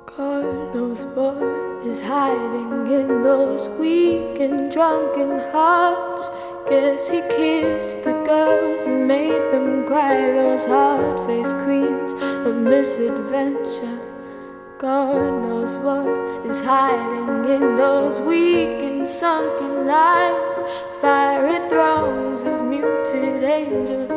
God knows what is hiding in those weak and drunken hearts. Guess he kissed the girls and made them cry, those hard-faced queens of misadventure. God knows what is hiding in those weak and sunken lines, fiery throngs of muted angels.